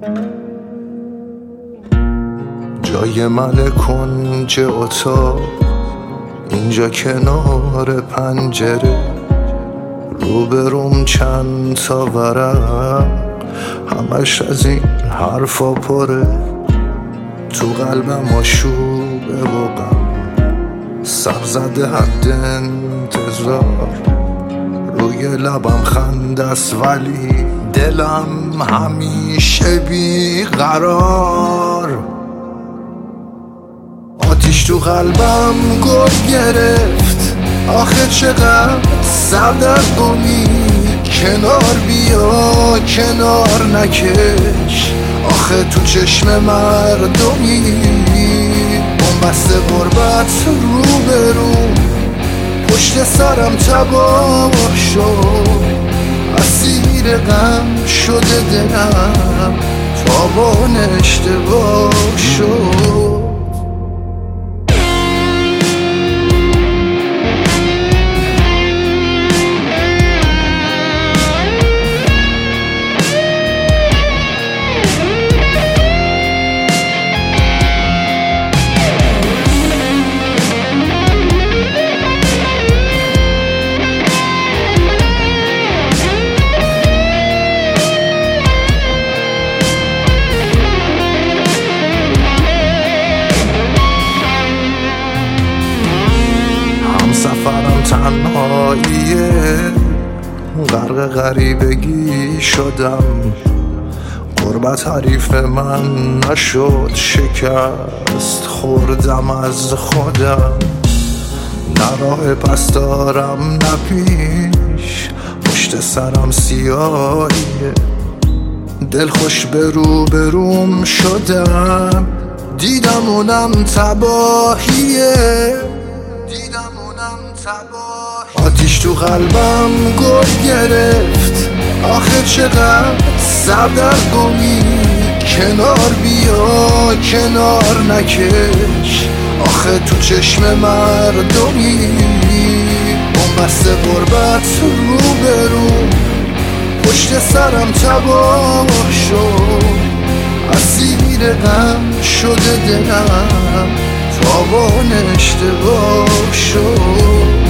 جای من کنج اتاق، اینجا کنار پنجره، روبروم چند تا ورق، همش از این حرفا پره. تو قلبم آشوبه و غم، سر زده حد انتظار، روی لبم خنده است ولی دلم همیشه بیقرار. آتیش تو قلبم گل گرفت، آخه چقدر سردرگمی. کنار بیا کنار نکش، آخه تو چشم مردمی. بنبست غربت روبروم، پشت سرم تباه شد. اسیر غم شده دلم، تابان اشتباه شد. سفرم تنهاییه، غرق غریبگی شدم. غربت حریف من نشد، شکست خوردم از خودم. نه راه پس دارم نه پیش، پشت سرم سیاهیه. دلخوش به روبروم شدم، دیدم اونم تباهیه. آتیش تو قلبم گل گرفت، آخه چقدر سردرگمی. کنار بیا کنار نکش، آخه تو چشم مردمی. بنبست غربت روبروم، پشت سرم تباه شد. اسیر غم شده دلم، تابان اشتباه شد.